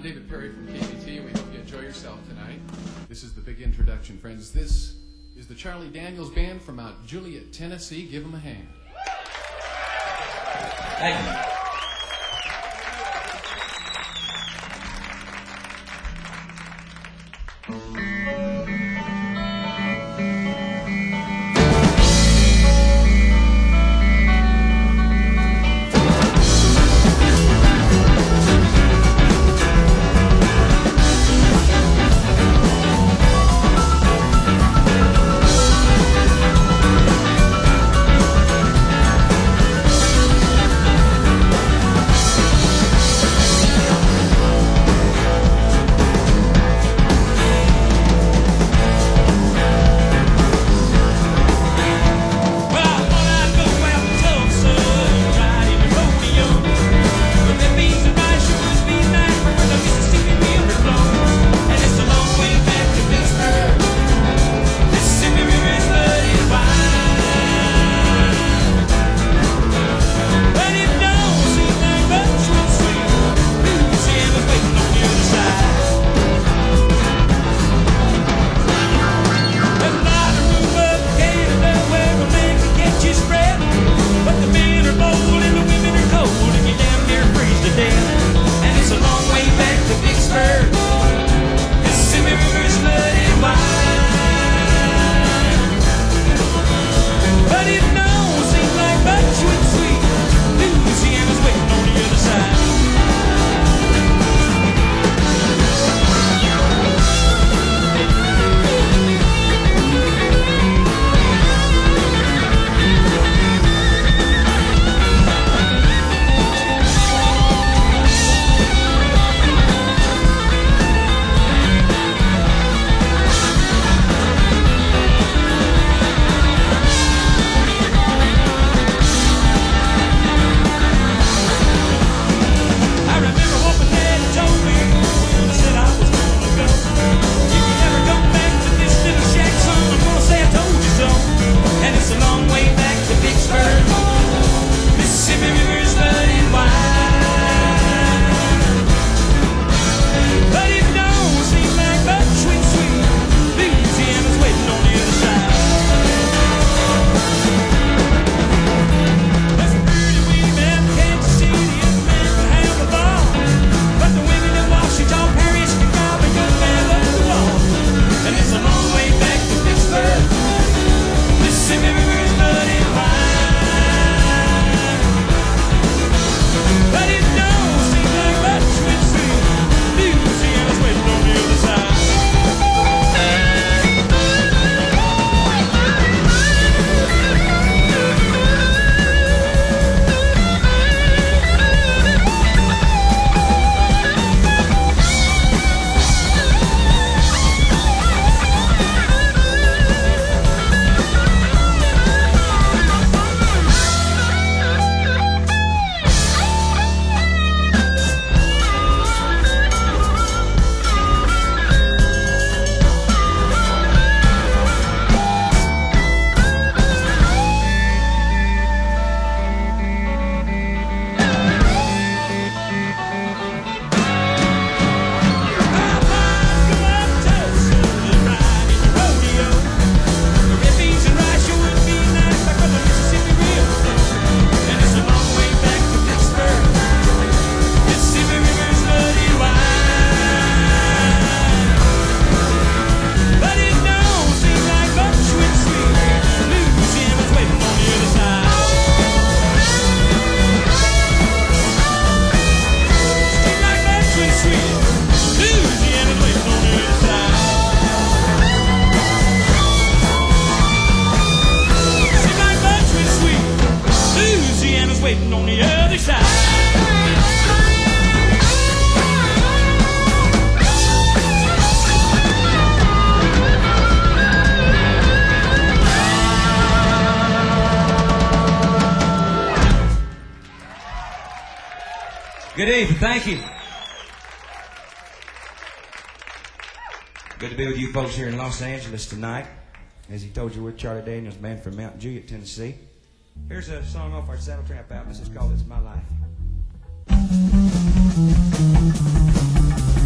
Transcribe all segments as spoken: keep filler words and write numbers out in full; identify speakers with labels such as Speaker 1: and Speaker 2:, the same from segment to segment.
Speaker 1: David Perry from K B T, and we hope you enjoy yourself tonight. This is the big introduction, friends. This is the Charlie Daniels Band from Mount Juliet, Tennessee. Give them a hand.
Speaker 2: Thank you. Good evening, thank you. Good to be with you folks here in Los Angeles tonight. As he told you, we're Charlie Daniels Band from Mount Juliet, Tennessee. Here's a song off our Saddle Tramp album. This is called It's My Life.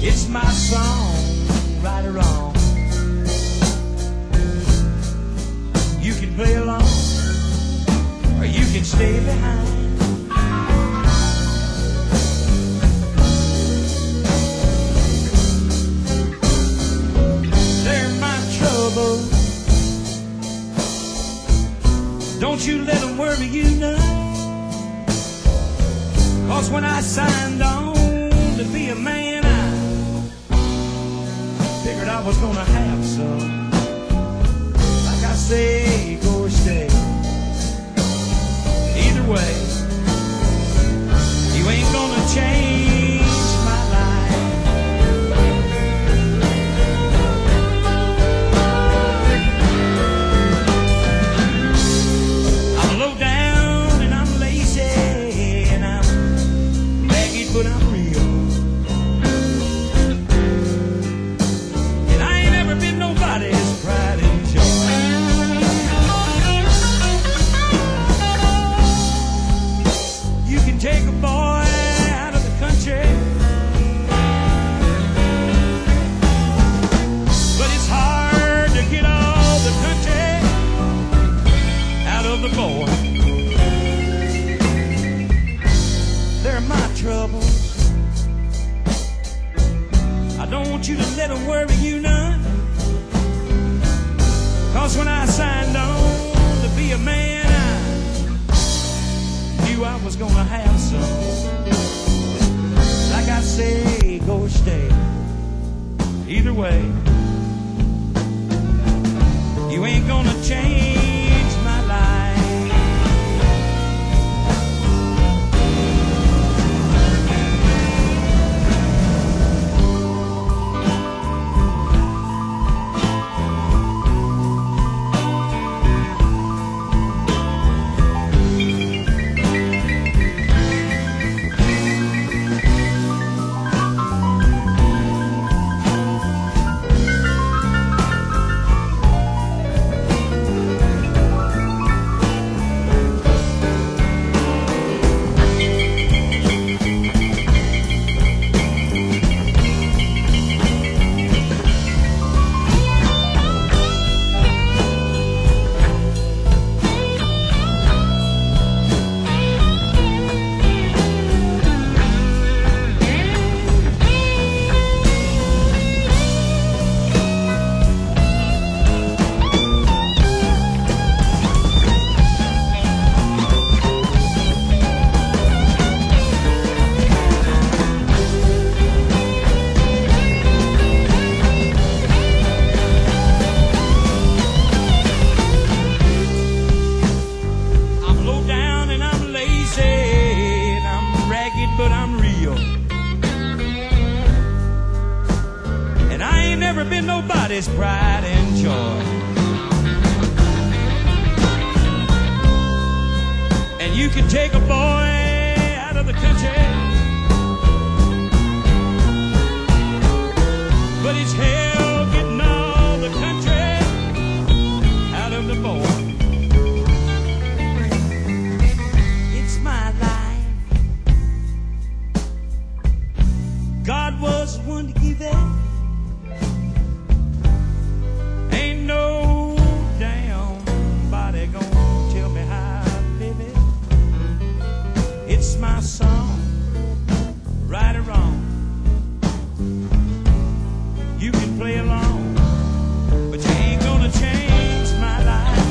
Speaker 2: It's my song, right or wrong. You can play along, or you can stay behind. They're my troubles. Don't you let them worry you none. 'Cause when I signed on to be a man, I figured I was gonna have some. Like I say, go or stay. Either way, you ain't gonna change my life. I'm low down and I'm lazy and I'm ragged, but I'm real. And I ain't ever been nobody's pride and joy. You can take a boy out of the country, but it's hard to get all the country out of the boy. They're my troubles. I don't want you to let them worry you none. 'Cause when I signed on to be a man, I knew I was gonna have some. Like I say, go or stay. Either way, you ain't gonna change my life. But I'm real, and I ain't never been nobody's pride and joy. And you can take a boy out of the country, but it's hell getting all the country out of the boy. It's my life. God was one to give that. Ain't no damn body gonna tell me how to live it. It's my song, right or wrong. You can play along, but you ain't gonna change my life.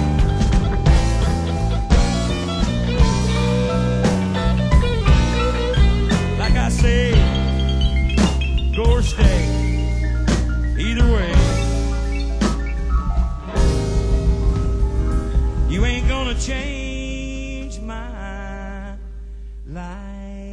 Speaker 2: Like I said, go or stay. Either way, you ain't gonna change my life.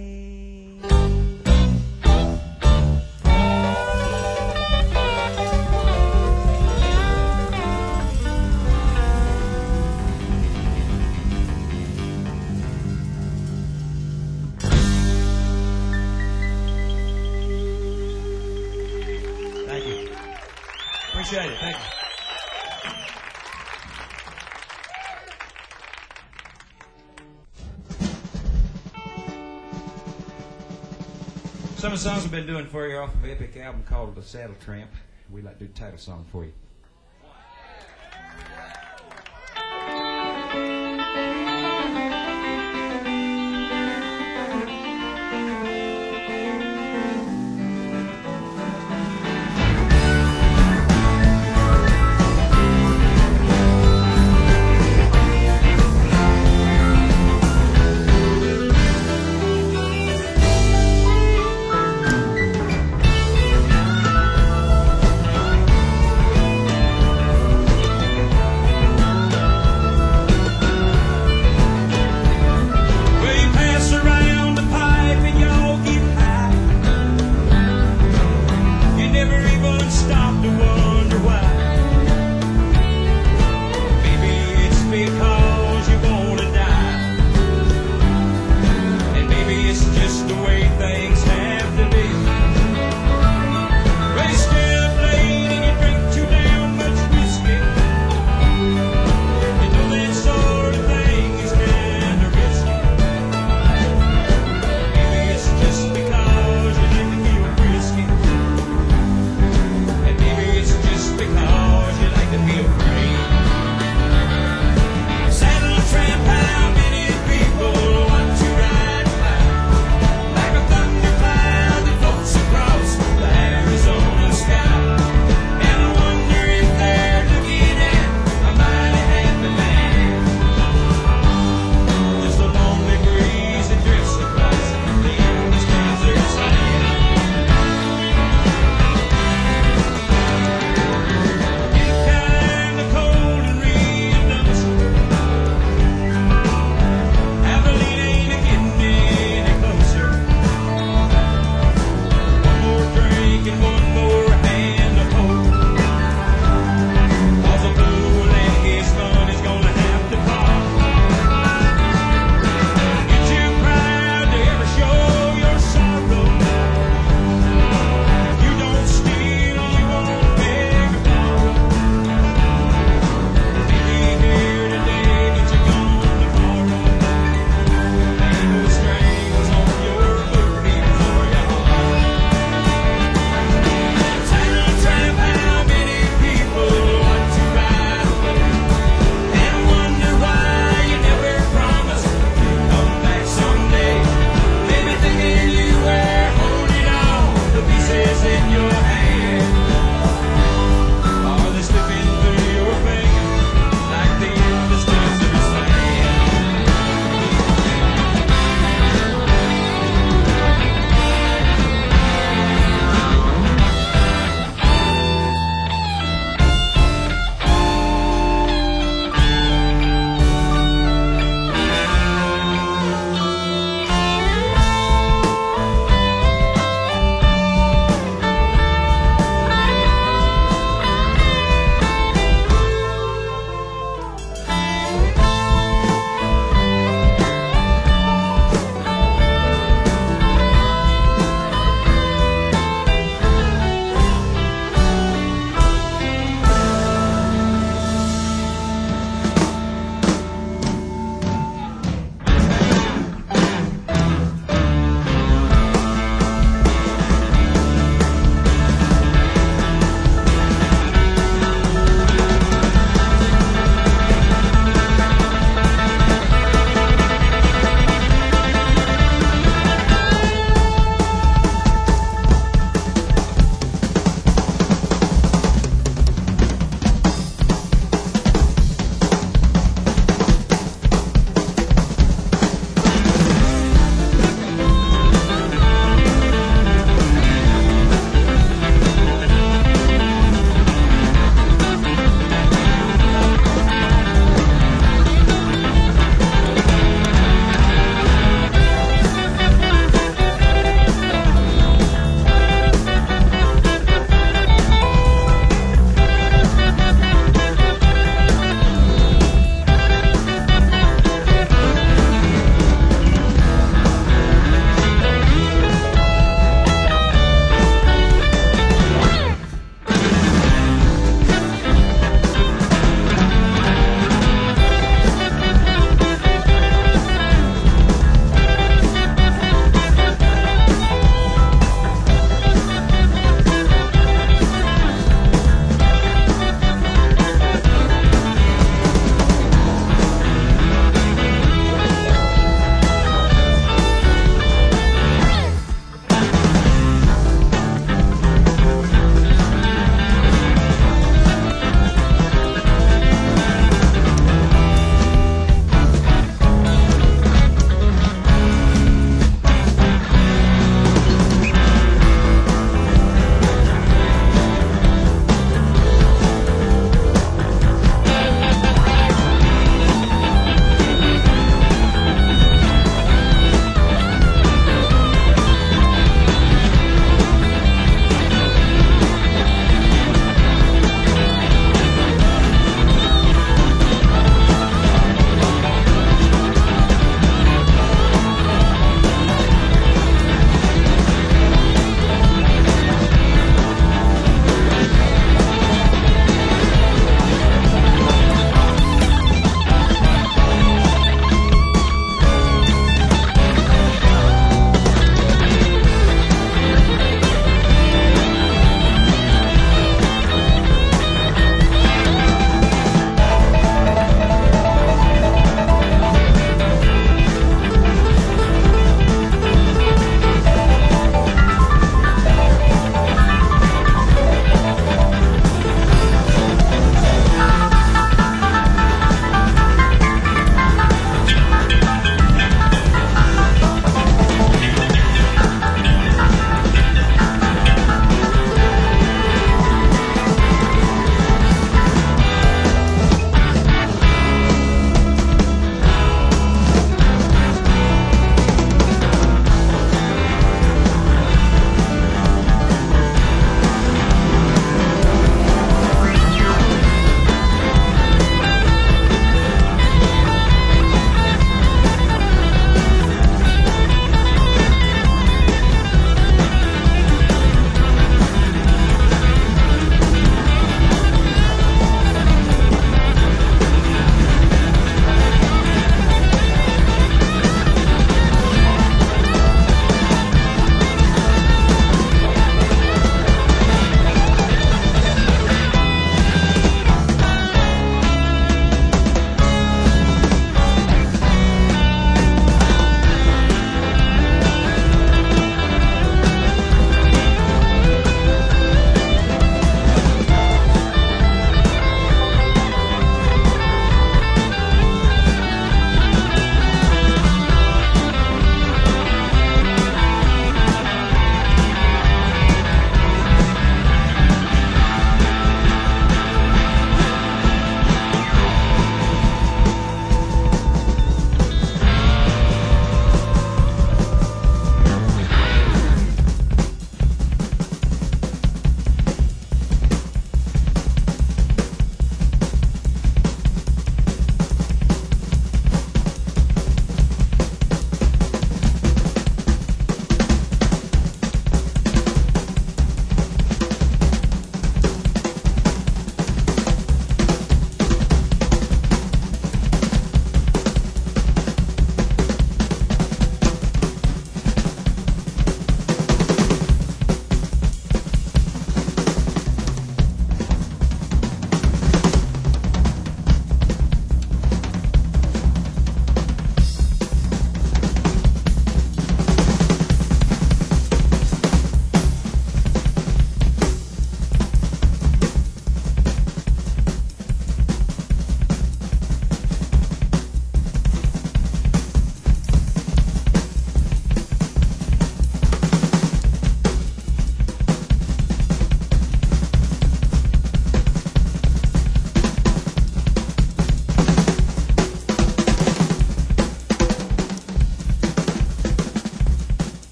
Speaker 2: Thank you. Appreciate it. Thank you.
Speaker 3: Some of the songs I've been doing for you off of an epic album called The Saddle Tramp. We'd like to do the title song for you.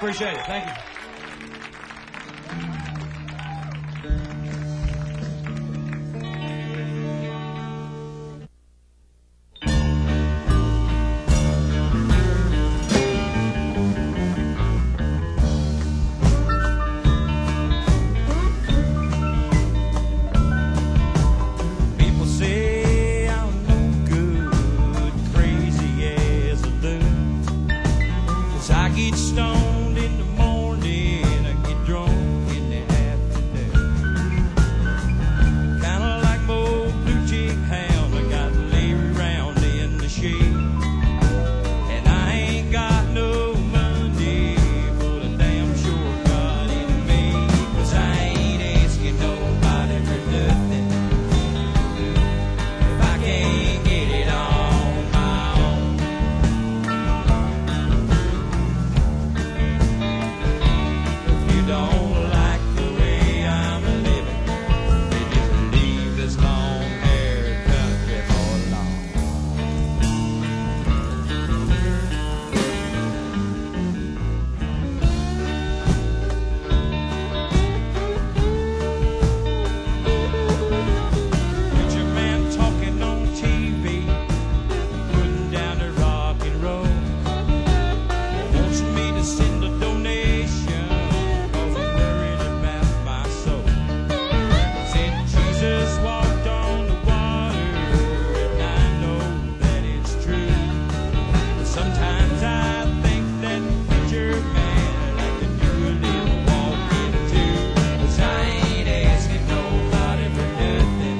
Speaker 3: Appreciate it. Thank you.
Speaker 2: People say I'm no good, crazy as a loon. 'Cause I get stoned in the morning, I get drunk in the afternoon. Kinda like my old blue chick hound, I got to lay around in the shade. And I ain't got no money, but I damn sure got it made. 'Cause I ain't asking nobody for nothing if I can't get it on my own. If you don't like the way I'm living, then just leave this long-haired country for long. Preacher man talking on T V, putting down the rock and roll. Wants me to send a donation, 'cause he's worried about my soul. Said Jesus walked on the water, and I know that it's true. But sometimes I think that preacher man like to do a little walking too. 'Cause I ain't asking nobody for nothing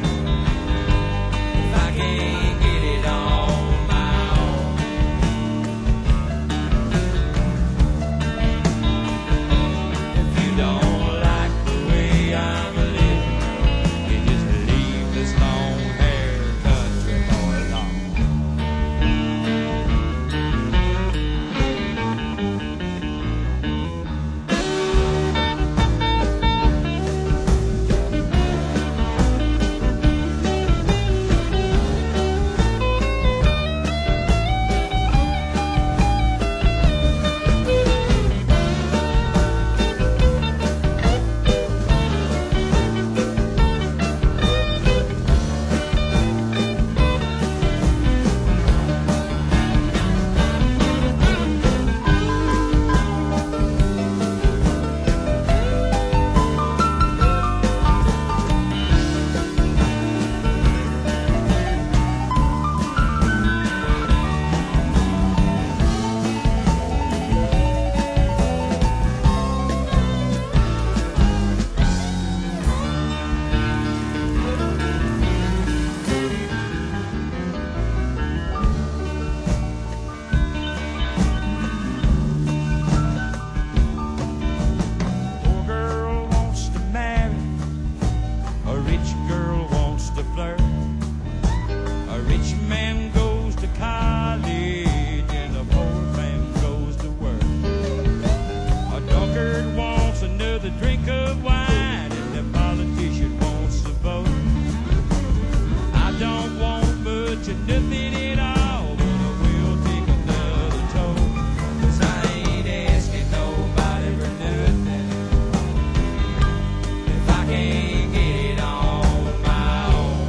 Speaker 2: if I can't get it on my own. If you don't like the way I'm living, then just leave this long-haired country boy alone. Poor girl wants to marry, a rich girl wants to flirt. A rich man goes to college and a poor man goes to work. A drunkard wants another drink of wine and the politician wants to vote. I don't want much of nothing at all, but I will take another toll. 'Cause I ain't asking nobody for nothing if I can't get it on my own.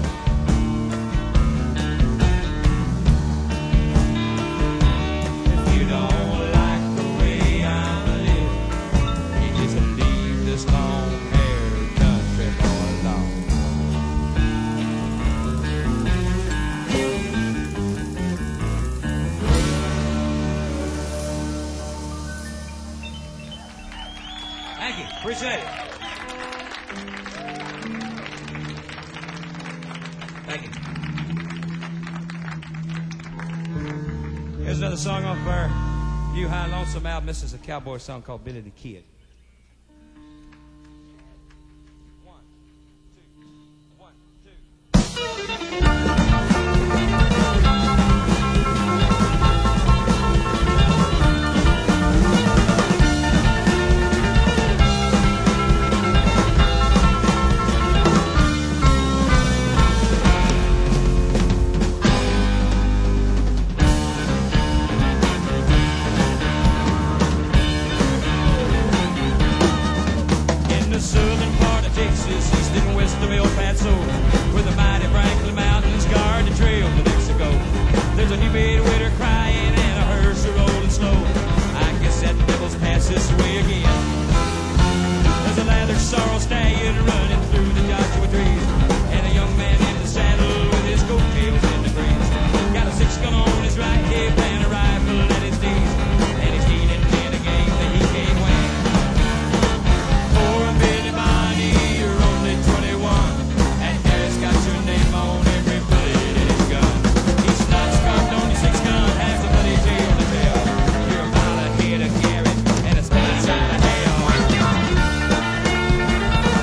Speaker 2: If you don't like the way I'm living, you just leave this long-haired country boy alone. Thank you. Appreciate it. Thank you. Here's another song off our new High Lonesome album. This is a cowboy song called Billy the Kid. One, two, one, two. of El Paso, where the mighty Franklin Mountains guard the trail to Mexico. There's a new bedwetter crying and a hearse rolling slow. I guess that devil's passed this way again. There's a leather sorrel stallion running through the Joshua trees, and a young man in the saddle with his coattails in the breeze. Got a six gun on his right hip and a rifle at his knees, and he's needing in a game that he can't win. Poor Billy Bonnie, you're only twenty-one, and Dad's got your name on every bullet in his gun. He's not scooped on your six gun, has a bloody tale to tell. You're about a head of carrot and a split side of hell.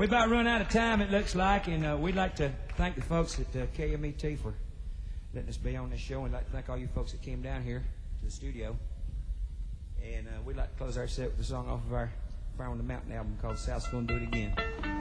Speaker 2: about run out of time, it looks like, and uh, we'd like to thank the folks at uh, K M E T for letting us be on this show, and we'd like to thank all you folks that came down here to the studio. And uh, we'd like to close our set with a song off of our Fire on the Mountain album called South's Gonna Do It Again.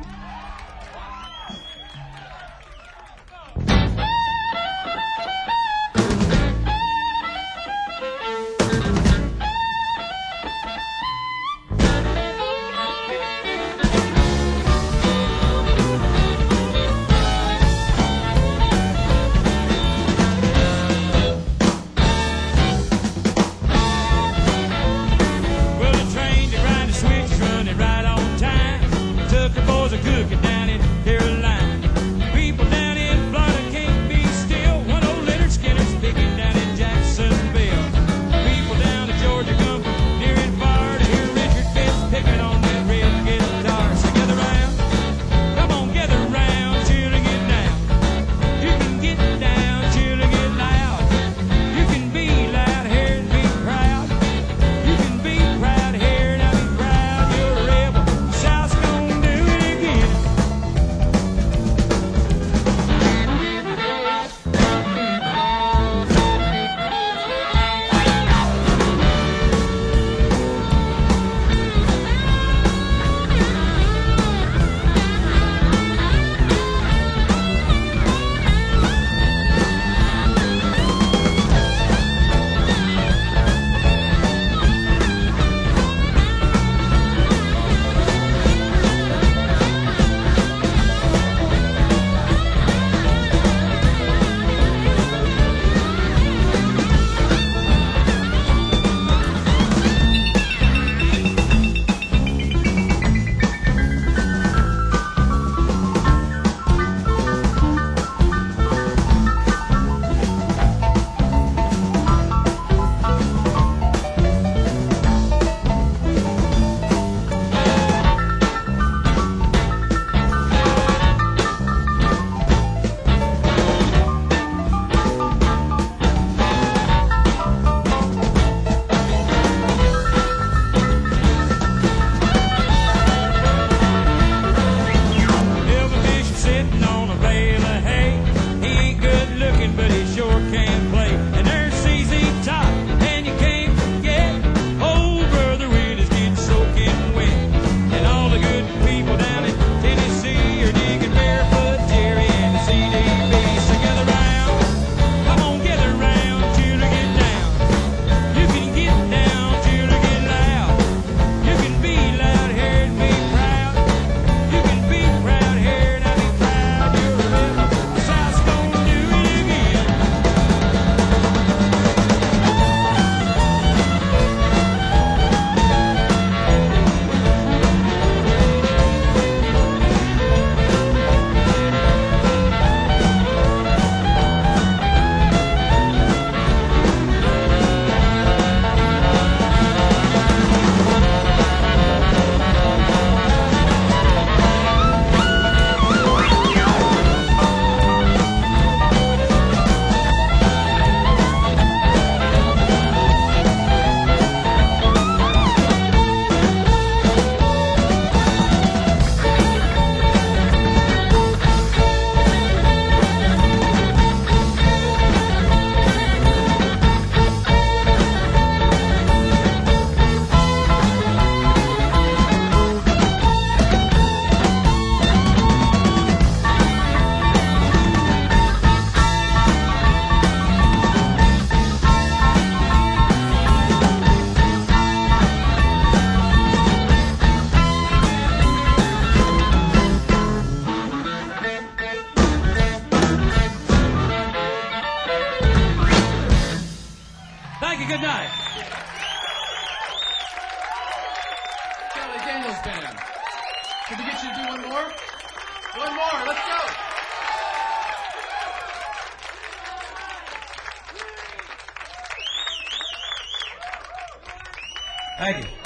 Speaker 3: Thank you.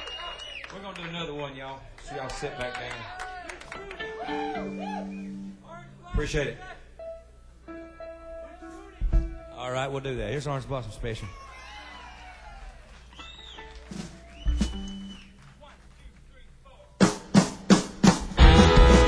Speaker 3: We're going to do another one, y'all. So y'all sit back down. Appreciate it. All right, we'll do that. Here's Orange Blossom Special.
Speaker 2: One, two, three, four.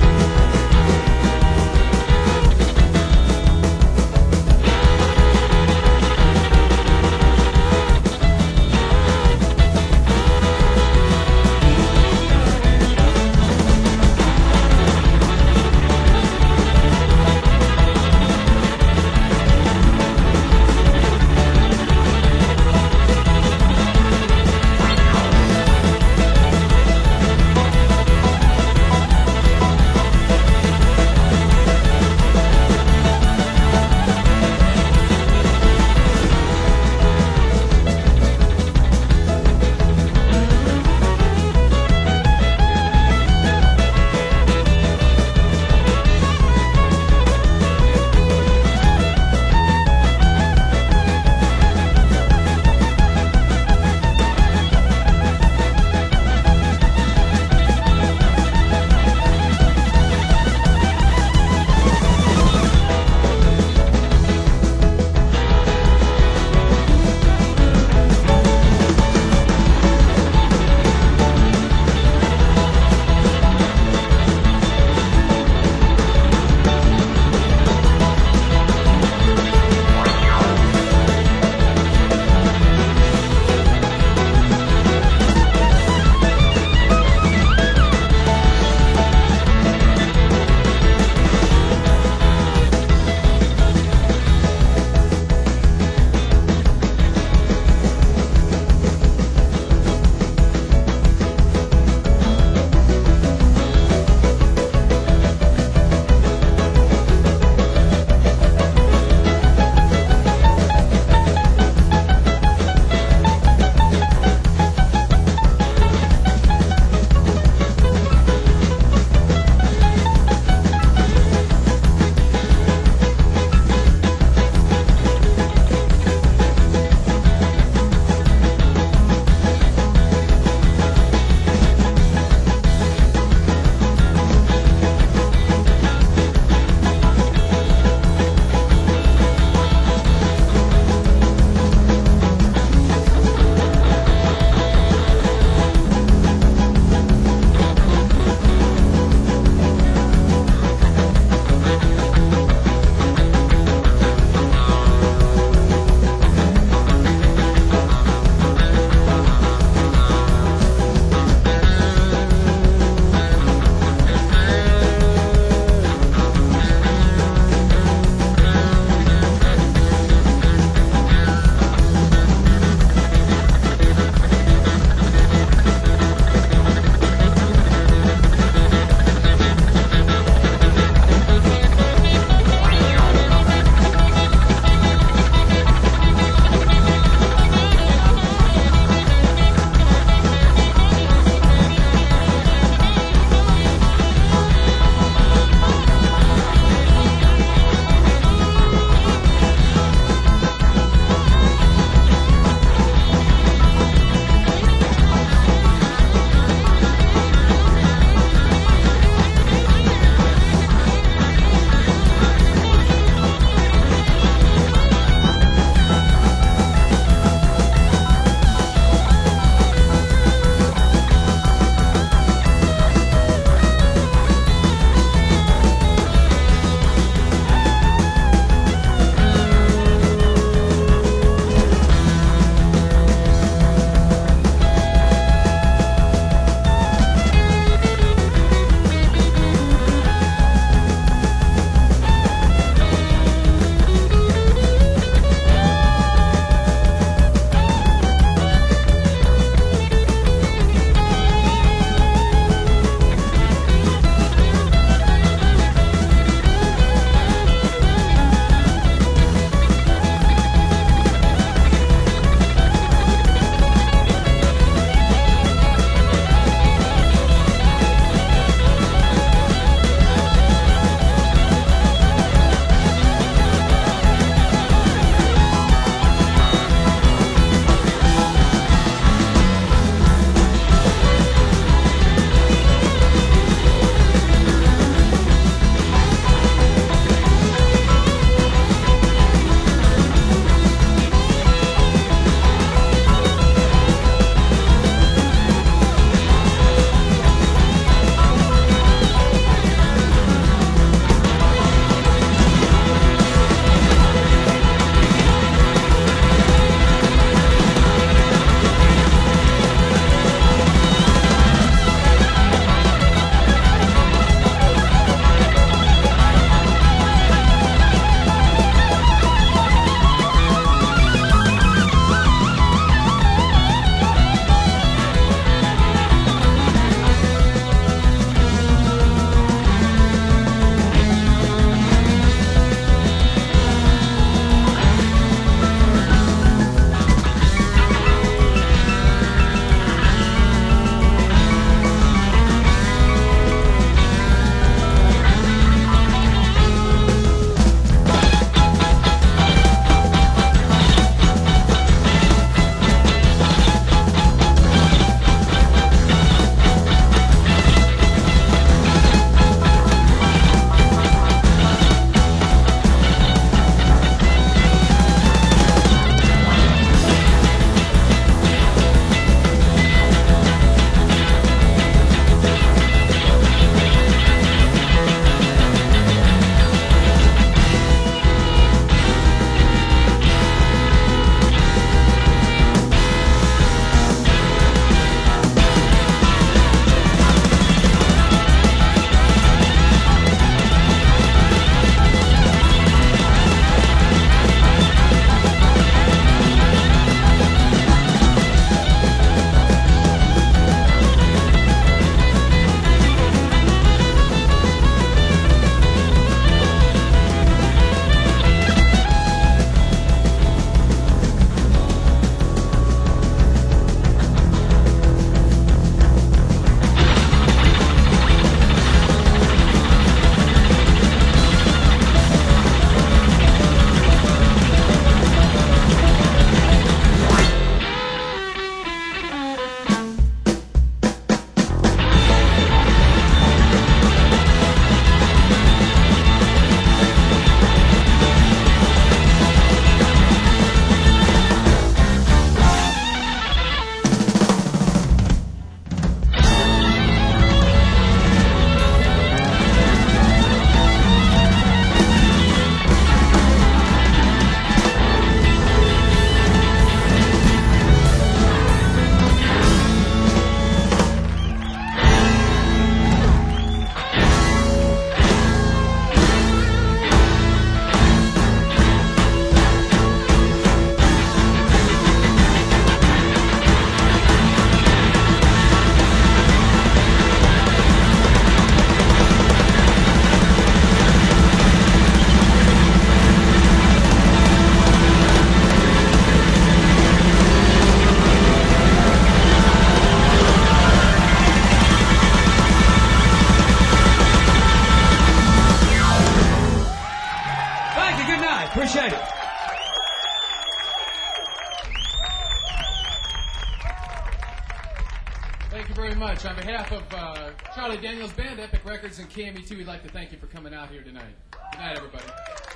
Speaker 1: much. On behalf of uh, Charlie Daniels Band, Epic Records, and K M E two, we'd like to thank you for coming out here tonight. Good night, everybody.